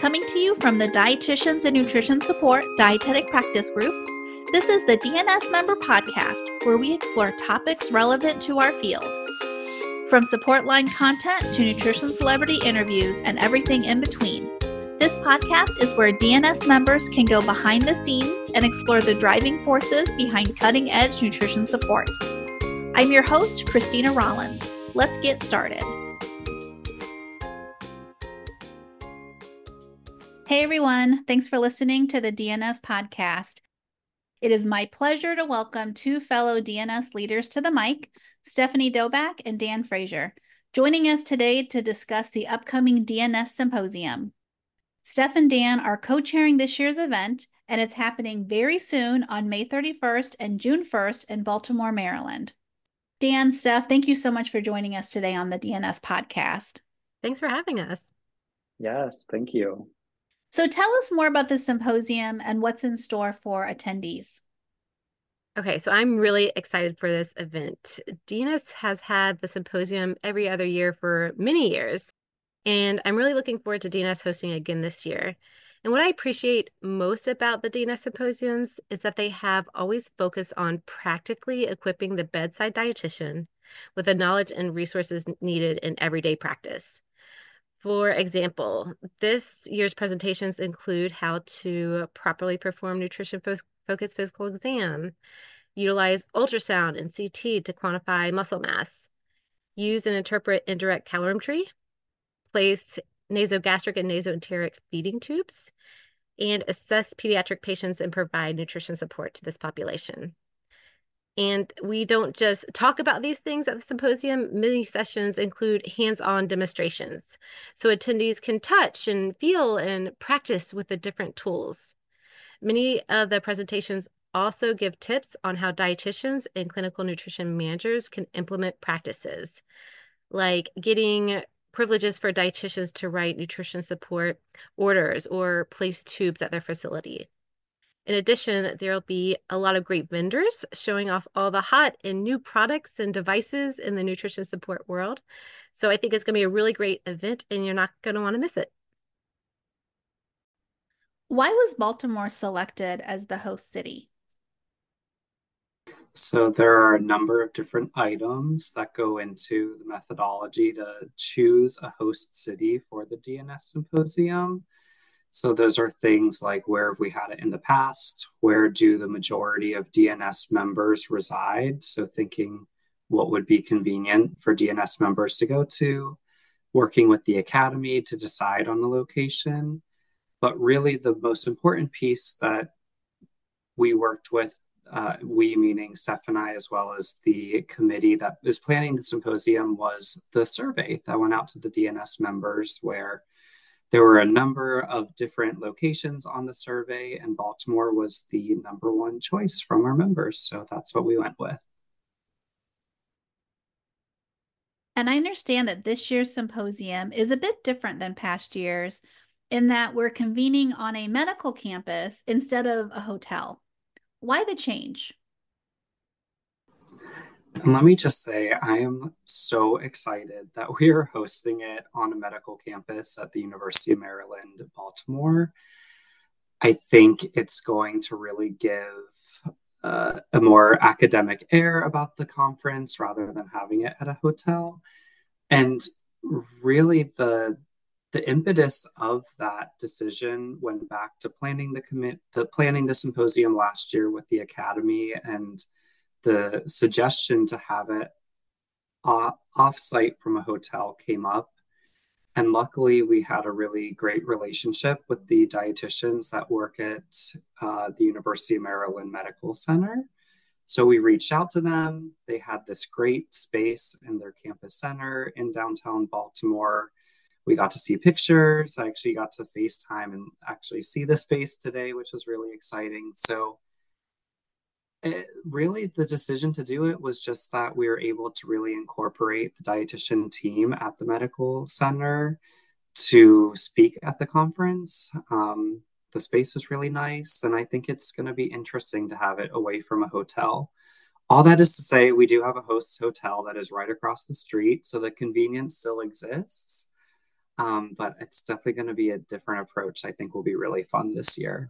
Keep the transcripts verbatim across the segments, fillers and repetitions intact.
Coming to you from the Dietitians and Nutrition Support Dietetic Practice Group, this is the D N S Member Podcast, where we explore topics relevant to our field. From support line content to nutrition celebrity interviews and everything in between, this podcast is where D N S members can go behind the scenes and explore the driving forces behind cutting-edge nutrition support. I'm your host, Christina Rollins. Let's get started. Hey everyone, thanks for listening to the D N S podcast. It is my pleasure to welcome two fellow D N S leaders to the mic, Stephanie Doback and Dan Frazier, joining us today to discuss the upcoming D N S Symposium. Steph and Dan are co-chairing this year's event, and it's happening very soon on May thirty-first and June first in Baltimore, Maryland. Dan, Steph, thank you so much for joining us today on the D N S podcast. Thanks for having us. Yes, thank you. So tell us more about the symposium and what's in store for attendees. Okay, so I'm really excited for this event. D N S has had the symposium every other year for many years, and I'm really looking forward to D N S hosting again this year. And what I appreciate most about the D N S symposiums is that they have always focused on practically equipping the bedside dietitian with the knowledge and resources needed in everyday practice. For example, this year's presentations include how to properly perform nutrition-focused physical exam, utilize ultrasound and C T to quantify muscle mass, use and interpret indirect calorimetry, place nasogastric and nasoenteric feeding tubes, and assess pediatric patients and provide nutrition support to this population. And we don't just talk about these things at the symposium. Many sessions include hands-on demonstrations, so attendees can touch and feel and practice with the different tools. Many of the presentations also give tips on how dietitians and clinical nutrition managers can implement practices, like getting privileges for dietitians to write nutrition support orders or place tubes at their facility. In addition, there'll be a lot of great vendors showing off all the hot and new products and devices in the nutrition support world. So I think it's going to be a really great event, and you're not going to want to miss it. Why was Baltimore selected as the host city? So there are a number of different items that go into the methodology to choose a host city for the D N S Symposium. So those are things like, where have we had it in the past? Where do the majority of D N S members reside? So thinking what would be convenient for D N S members to go to, working with the academy to decide on the location. But really the most important piece that we worked with, uh, we meaning Steph and I, as well as the committee that is planning the symposium, was the survey that went out to the D N S members, where there were a number of different locations on the survey, and Baltimore was the number one choice from our members. So that's what we went with. And I understand that this year's symposium is a bit different than past years in that we're convening on a medical campus instead of a hotel. Why the change? And let me just say, I am so excited that we are hosting it on a medical campus at the University of Maryland, Baltimore. I think it's going to really give uh, a more academic air about the conference rather than having it at a hotel. And really the the impetus of that decision went back to planning the commit the planning the symposium last year with the academy, and the suggestion to have it off, off-site from a hotel came up. And luckily, we had a really great relationship with the dietitians that work at uh, the University of Maryland Medical Center. So we reached out to them. They had this great space in their campus center in downtown Baltimore. We got to see pictures. I actually got to FaceTime and actually see the space today, which was really exciting. So It, really, the decision to do it was just that we were able to really incorporate the dietitian team at the medical center to speak at the conference. Um, the space is really nice, and I think it's going to be interesting to have it away from a hotel. All that is to say, we do have a host hotel that is right across the street, so the convenience still exists. Um, but it's definitely going to be a different approach. I think will be really fun this year.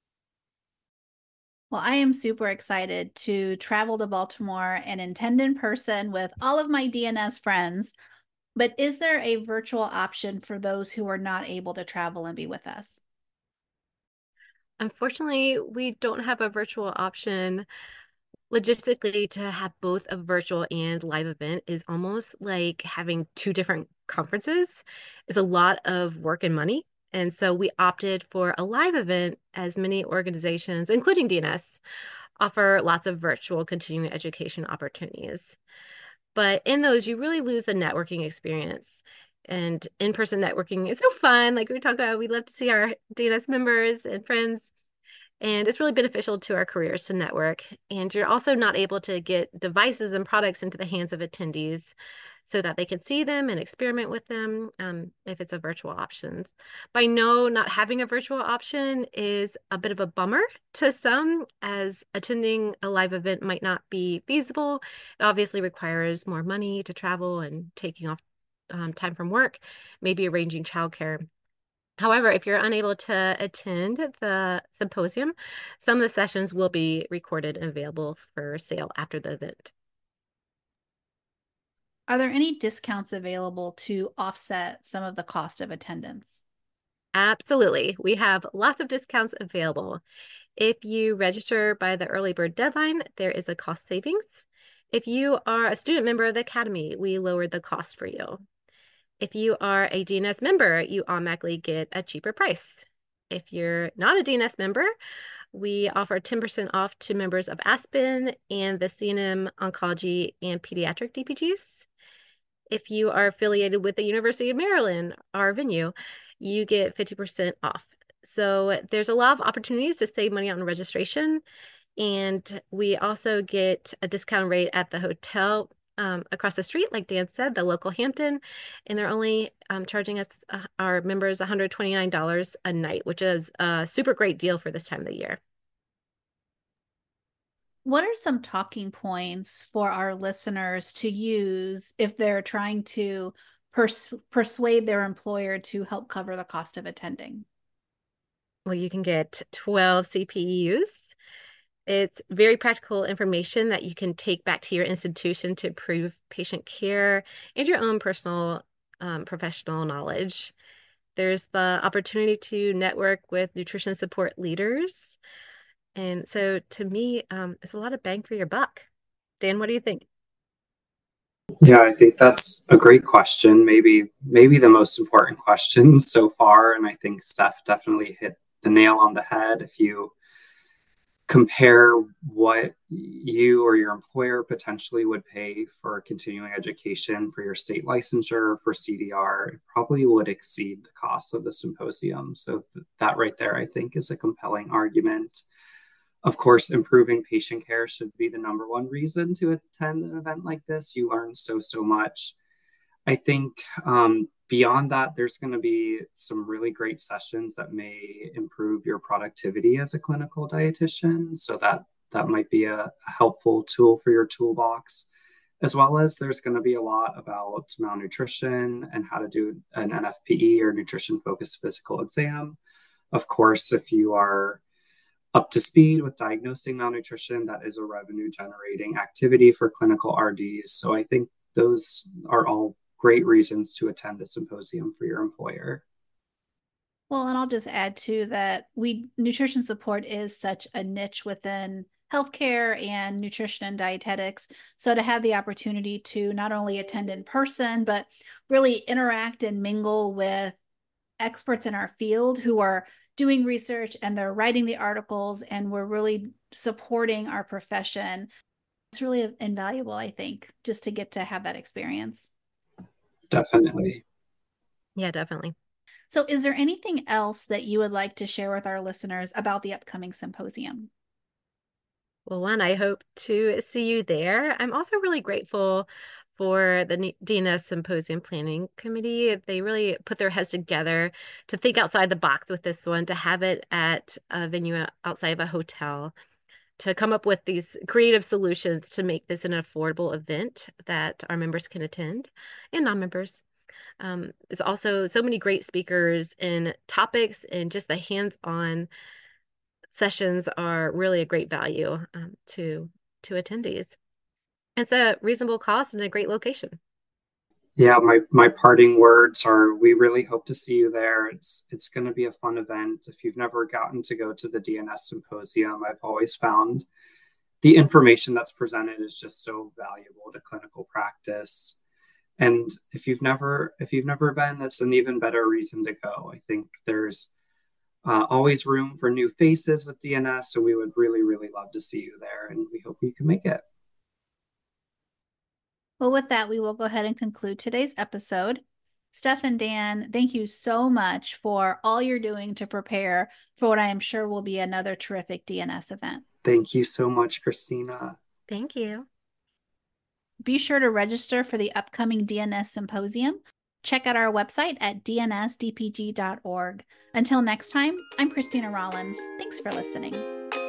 Well, I am super excited to travel to Baltimore and attend in person with all of my D N S friends. But is there a virtual option for those who are not able to travel and be with us? Unfortunately, we don't have a virtual option. Logistically, to have both a virtual and live event is almost like having two different conferences. It's a lot of work and money. And so we opted for a live event, as many organizations, including D N S, offer lots of virtual continuing education opportunities. But in those, you really lose the networking experience. And in-person networking is so fun. Like we talk about, we love to see our D N S members and friends, and it's really beneficial to our careers to network. And you're also not able to get devices and products into the hands of attendees so that they can see them and experiment with them um, if it's a virtual option. But I know not having a virtual option is a bit of a bummer to some, as attending a live event might not be feasible. It obviously requires more money to travel and taking off um, time from work, maybe arranging childcare. However, if you're unable to attend the symposium, some of the sessions will be recorded and available for sale after the event. Are there any discounts available to offset some of the cost of attendance? Absolutely. We have lots of discounts available. If you register by the early bird deadline, there is a cost savings. If you are a student member of the Academy, we lowered the cost for you. If you are a D N S member, you automatically get a cheaper price. If you're not a D N S member, we offer ten percent off to members of Aspen and the C N M Oncology and Pediatric D P Gs. If you are affiliated with the University of Maryland, our venue, you get fifty percent off. So there's a lot of opportunities to save money on registration. And we also get a discount rate at the hotel um, across the street, like Dan said, the local Hampton. And they're only um, charging us, uh, our members, one hundred twenty-nine dollars a night, which is a super great deal for this time of the year. What are some talking points for our listeners to use if they're trying to pers- persuade their employer to help cover the cost of attending? Well, you can get twelve C P E Us. It's very practical information that you can take back to your institution to improve patient care and your own personal um, professional knowledge. There's the opportunity to network with nutrition support leaders. And so to me, um, it's a lot of bang for your buck. Dan, what do you think? Yeah, I think that's a great question. Maybe maybe the most important question so far, and I think Steph definitely hit the nail on the head. If you compare what you or your employer potentially would pay for continuing education for your state licensure for C D R, it probably would exceed the cost of the symposium. So th- that right there, I think, is a compelling argument. Of course, improving patient care should be the number one reason to attend an event like this. You learn so, so much. I think um, beyond that, there's going to be some really great sessions that may improve your productivity as a clinical dietitian. So that that might be a, a helpful tool for your toolbox. As well as there's going to be a lot about malnutrition and how to do an N F P E or nutrition focused physical exam. Of course, if you are up to speed with diagnosing malnutrition, that is a revenue generating activity for clinical R Ds. So I think those are all great reasons to attend the symposium for your employer. Well, and I'll just add too that we nutrition support is such a niche within healthcare and nutrition and dietetics. So to have the opportunity to not only attend in person, but really interact and mingle with experts in our field who are doing research and they're writing the articles and we're really supporting our profession. It's really invaluable, I think, just to get to have that experience. Definitely. Yeah, definitely. So, is there anything else that you would like to share with our listeners about the upcoming symposium? Well, one, I hope to see you there. I'm also really grateful for the D N S Symposium Planning Committee. They really put their heads together to think outside the box with this one, to have it at a venue outside of a hotel, to come up with these creative solutions to make this an affordable event that our members can attend and non-members. Um, it's also so many great speakers and topics, and just the hands-on sessions are really a great value um, to to attendees. It's a reasonable cost and a great location. Yeah, my my parting words are we really hope to see you there. It's it's going to be a fun event. If you've never gotten to go to the D N S symposium, I've always found the information that's presented is just so valuable to clinical practice. And if you've never if you've never been, that's an even better reason to go. I think there's uh, always room for new faces with D N S, so we would really really love to see you there, and we hope you can make it. Well, with that, we will go ahead and conclude today's episode. Steph and Dan, thank you so much for all you're doing to prepare for what I am sure will be another terrific D N S event. Thank you so much, Christina. Thank you. Be sure to register for the upcoming D N S Symposium. Check out our website at d n s d p g dot org. Until next time, I'm Christina Rollins. Thanks for listening.